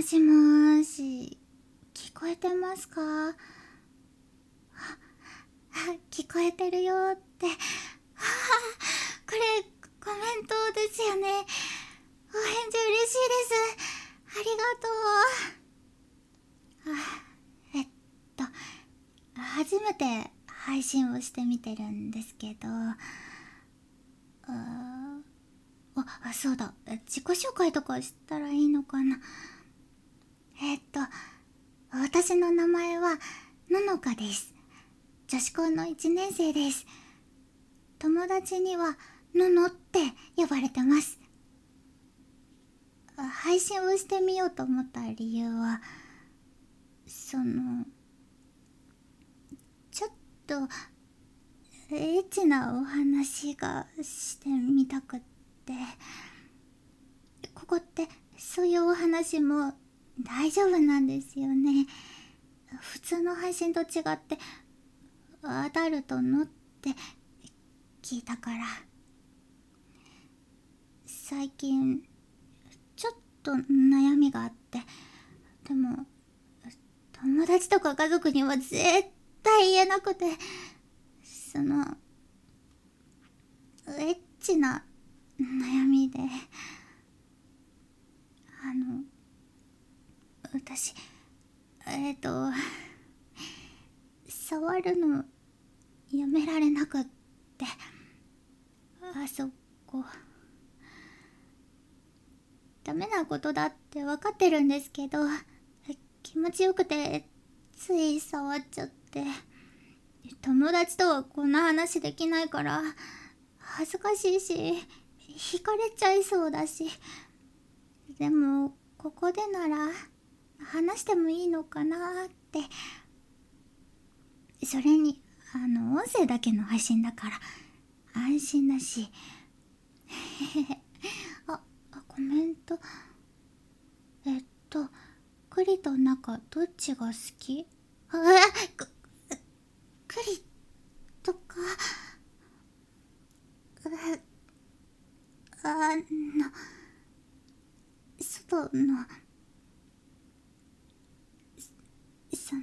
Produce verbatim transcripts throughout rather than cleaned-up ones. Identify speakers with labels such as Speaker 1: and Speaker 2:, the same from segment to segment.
Speaker 1: しもーし、聞こえてますか？あ、あ、聞こえてるよーって。はあ、これ、コメントですよね。お返事嬉しいです。ありがとう。あ、えっと、初めて配信をしてみてるんですけど、あ、あ、そうだ。自己紹介とかしたらいいのかな。えっと、私の名前は、ののかです。女子高のいちねん生です。友達には、ののって呼ばれてます。配信をしてみようと思った理由は、その、ちょっと、エッチなお話がしてみたくって、ここってそういうお話も大丈夫なんですよね。普通の配信と違ってアダルトのって聞いたから。最近ちょっと悩みがあって、でも友達とか家族には絶対言えなくて、そのエッチな悩みで、あの私えっ、ー、と触るのやめられなくって、あそこダメなことだって分かってるんですけど、気持ちよくてつい触っちゃって、友達とはこんな話できないから恥ずかしいし、惹かれちゃいそうだし、でもここでなら話してもいいのかなって。それにあの音声だけの配信だから安心だし。あ、コメント。えっと栗と中どっちが好き？あ、く栗とか、ああの外の、その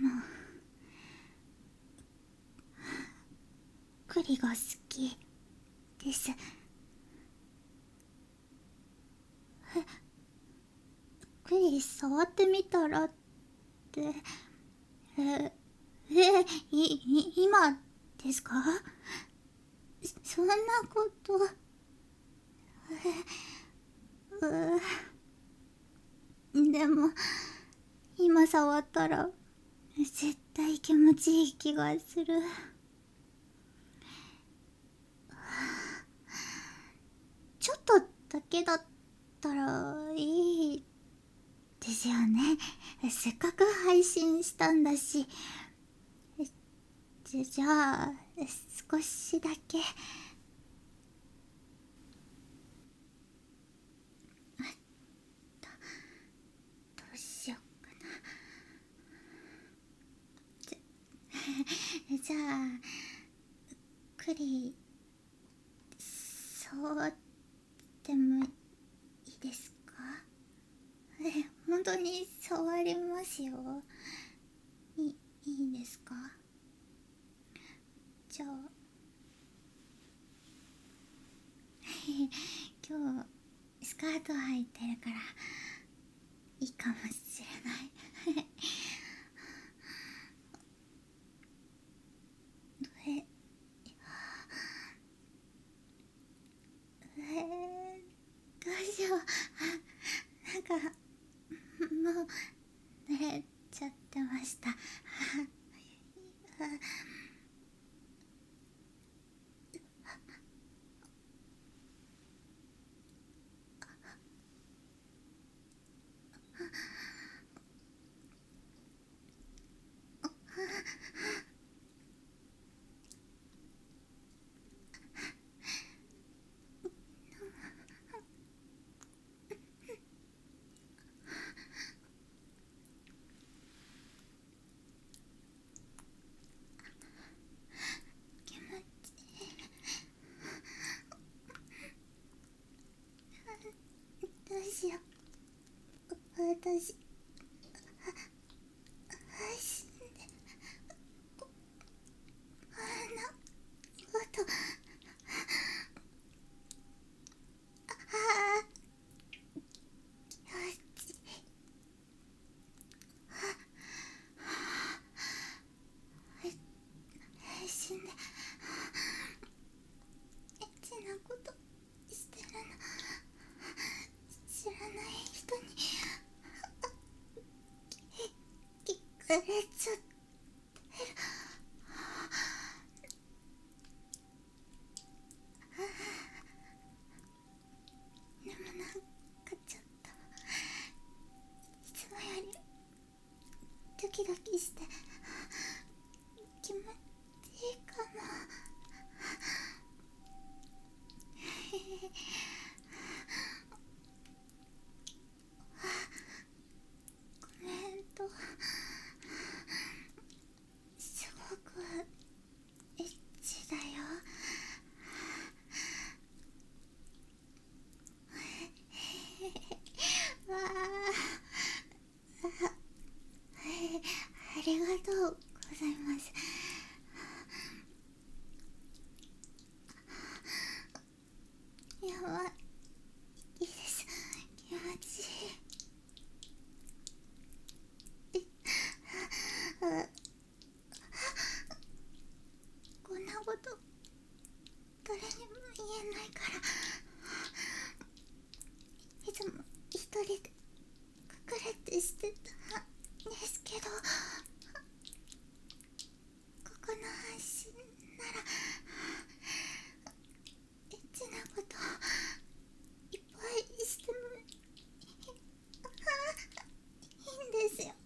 Speaker 1: 栗が好きです。え、栗触ってみたらって、え、え、い、い、今ですか？そんなこと、え、う、でも今触ったら絶対気持ちいい気がする。ちょっとだけだったらいいですよね。せっかく配信したんだし。じ, じゃあ少しだけ。あ、どどうしようかな。じゃじゃあ栗触ってもいいですか？え、本当に触りますよ。いいいですか？じゃあ今日スカート履いてるからいいかもしれない。え、えー、どうしよう。あ、なんかもう慣れちゃってました。気持ちいい。どうしよう。私わ、いいです。気持ちいい。あ、こんなこと誰にも言えないから、いつも一人で隠れてしてたんですけど、ここの配信ならエッチなこといっぱいしてもいいんですよ。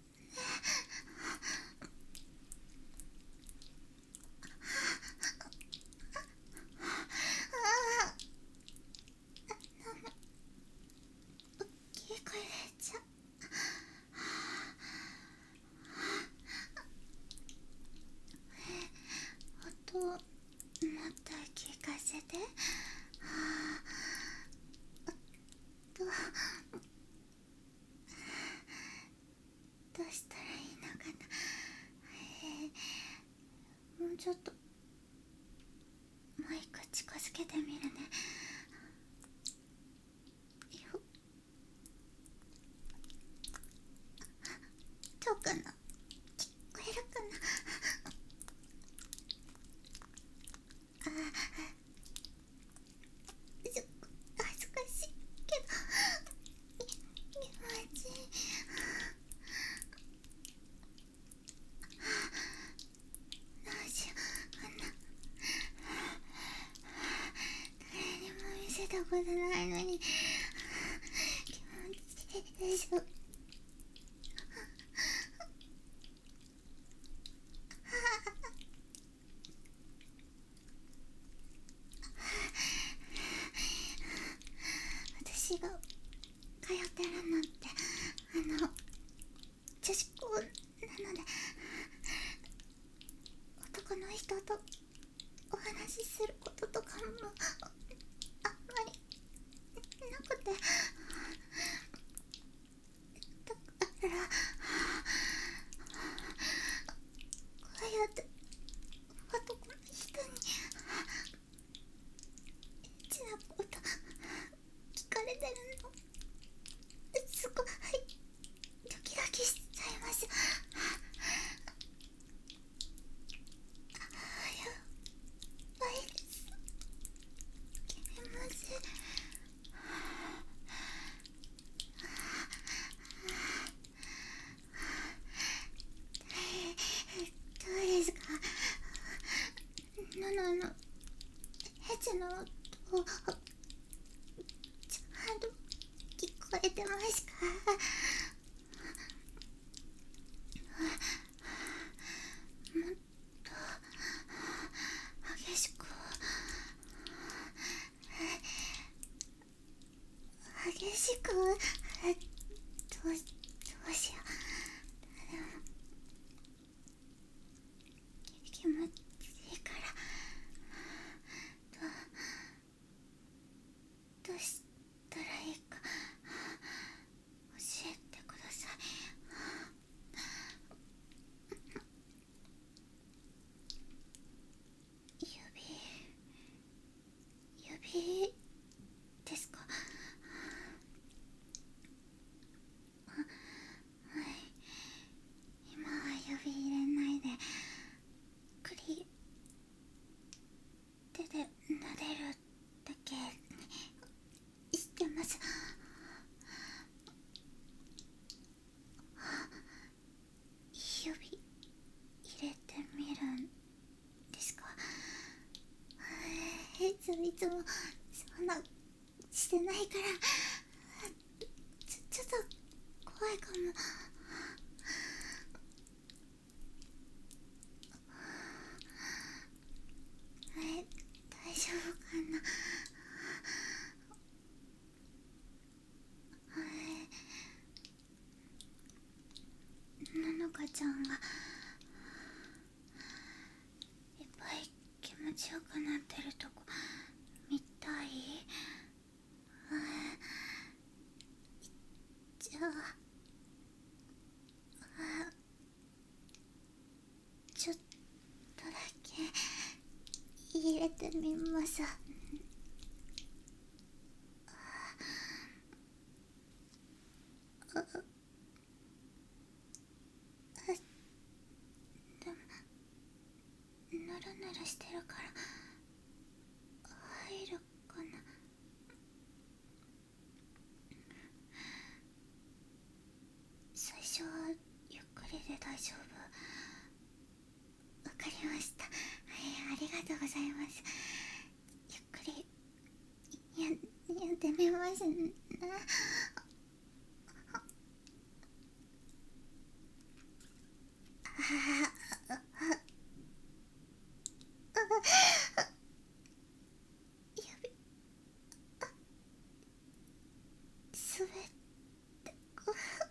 Speaker 1: ああ、大きい声出ちゃう。音もっと聞かせて。どうどうしたらいいのかな。えー、もうちょっとマイク近づけてみるね。よ、どうかな、聞こえるかな。あー、ちょっと恥ずかしいけど気持ちいい。どうしようかな。誰にも見せたことないのに気持ちいいでしょ。私が通ってるのってあの女子校なので、男の人とお話しすることとかもあんまりなくて、だからこうやって男の人にエッチなこと聞かれてるのすごいドキドキしちゃいます。やばいです。気持ちいい。どうですか、のののエッチの音ちゃんと聞こえてますか。もっと激しく激しく、どう、どうしよう。でも気持ちいいから、どうどうしたらいいか教えてください。指指ですか。はい、今は指入れないでくり手で撫でるだけにしてます。指入れてみるんですか。いつもいつもそんなしてないからちょちょっと怖いかも。え、大丈夫かな。ののかちゃんがいっぱい気持ちよくなってるとこ見たい。じゃあ、あ、ちょっとだけ入れてみます。 丈夫。わかりました。はい、ありがとうございます。ゆっくりややってみますね。滑ってこ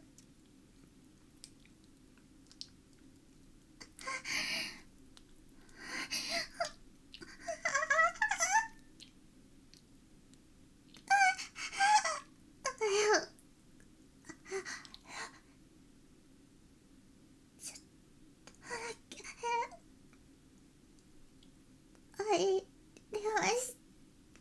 Speaker 1: ちょっとだけ入りました。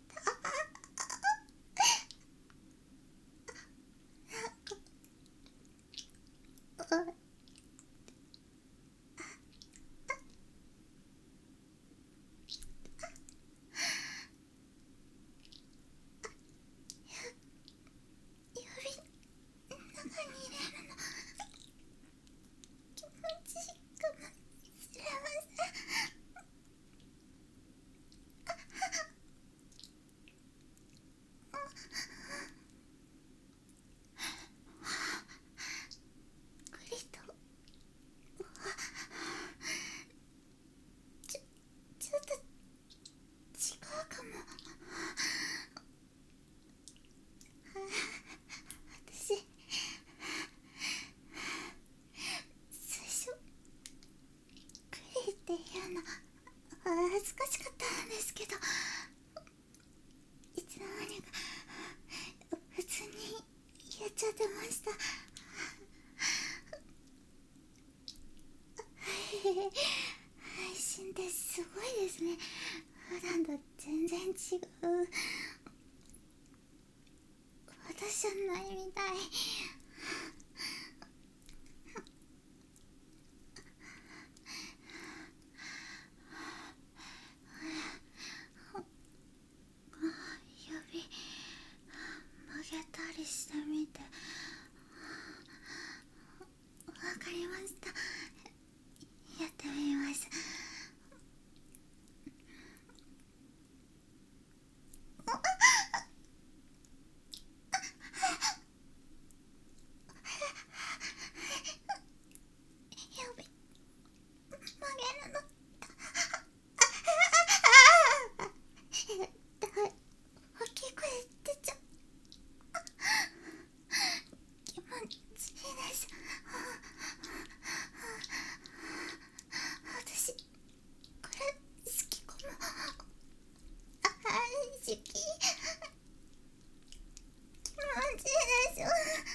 Speaker 1: 指中に入れるの気持ちいいかもしれません。クリトちょちょっと違うかも。私最初クリっていうの恥ずかしかったんですけど、いつの間にか普通にやっちゃってました。配信ってすごいですね。普段と全然違う。私じゃないみたい。指曲げたりしてみて。わかりました。やってみます。指曲げるの大きい声出ちゃう。気持ちいいです。私これ好きかも。あ好き。気持ちいいです。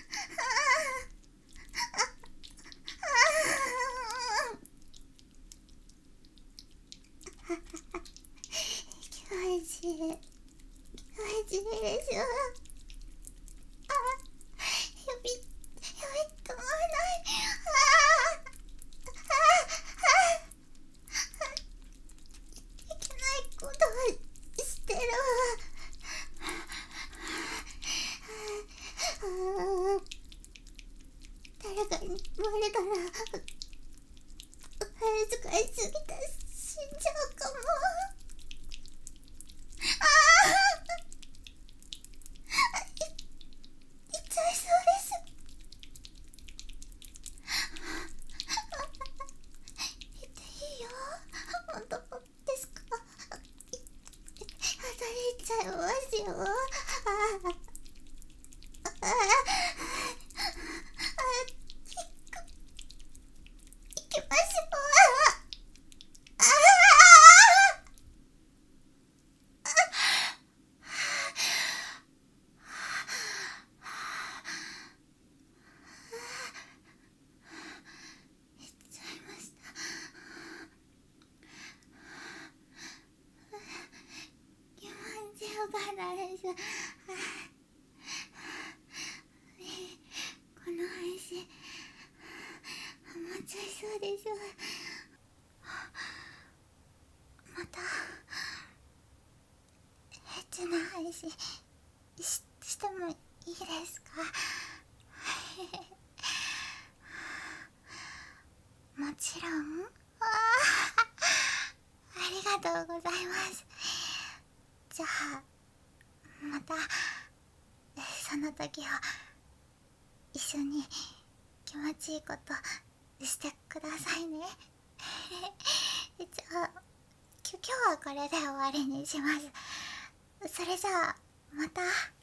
Speaker 1: 気持ちいい。気持ちいいでしょ。あ指指止まらない。あいけないことをしてる。誰かにバレたら恥ずかしすぎて死んじゃうかも。ああいっちゃいそうです。言っていいよ。本当ですか。当たりちゃいますよ。ああああ行きましょう。ああ行っちゃいました。気持ちよかったです。この配信ハマっちゃいそうでしょ。またエッチな配信 し, してもいいですか。 もちろん。あありがとうございます。じゃあまたその時は一緒に気持ちいいことしてくださいね。じゃあき今日はこれで終わりにします。それじゃあまた。